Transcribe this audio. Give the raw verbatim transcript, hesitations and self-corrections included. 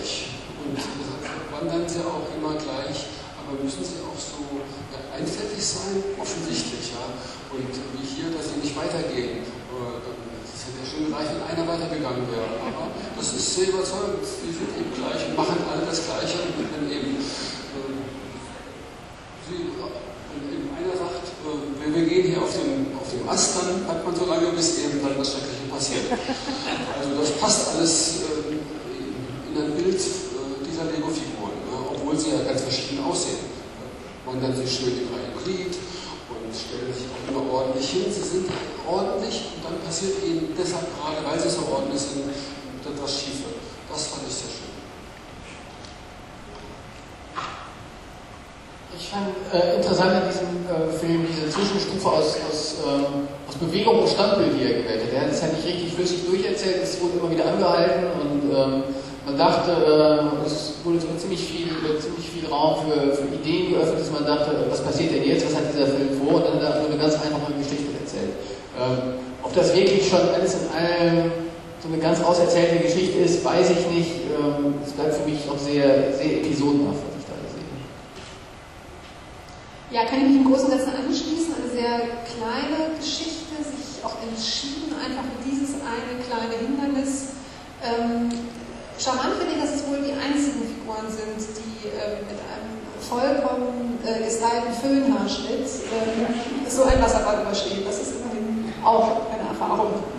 gleich. Und wandern sie auch immer gleich, aber müssen sie auch so ja, einfältig sein? Offensichtlich, ja. Und wie hier, dass sie nicht weitergehen. Es hätte ja schon gereicht, wenn einer weitergegangen wäre. Aber das ist sehr überzeugend. Die sind eben gleich und machen alle das Gleiche. Und wenn eben, äh, sie, wenn eben einer sagt, äh, wir, wir gehen hier auf dem, auf dem Ast, dann hat man so lange, bis eben dann das Schreckliche passiert. Also das passt alles äh, in ein Bild äh, dieser Lego-Figuren, ne? Obwohl sie ja ganz verschieden aussehen. Wandern sie schön in ein Glied und stellen sich auch immer ordentlich hin. Sie sind ordentlich und dann passiert ihnen deshalb gerade, weil sie so ordentlich sind, etwas Schiefes. Das fand ich sehr schön. Ich fand äh, interessant in diesem äh, Film diese Zwischenstufe aus, aus, ähm, aus Bewegung und Standbild, die er gewählt hat. Er hat es ja nicht richtig flüssig durcherzählt, es wurde immer wieder angehalten und ähm, man dachte, äh, es wurde so ziemlich viel, ziemlich viel Raum für, für Ideen geöffnet, dass man dachte, was passiert denn jetzt, was hat dieser Film vor? Und dann hat er so eine ganz einfache Geschichte erzählt. Ähm, ob das wirklich schon alles in allem so eine ganz auserzählte Geschichte ist, weiß ich nicht. Ähm, es bleibt für mich noch sehr, sehr episodenhaft, was ich da sehe. Ja, kann ich mich im Großen und Ganzen anschließen. Eine sehr kleine Geschichte, sich auch entschieden, einfach für dieses eine kleine Hindernis. Ähm, Charmant finde ich, dass es wohl die einzigen Figuren sind, die äh, mit einem vollkommen äh, gestylten Föhnhaarschnitt äh, so ein Wasserbad überstehen. Das ist immerhin auch eine Erfahrung.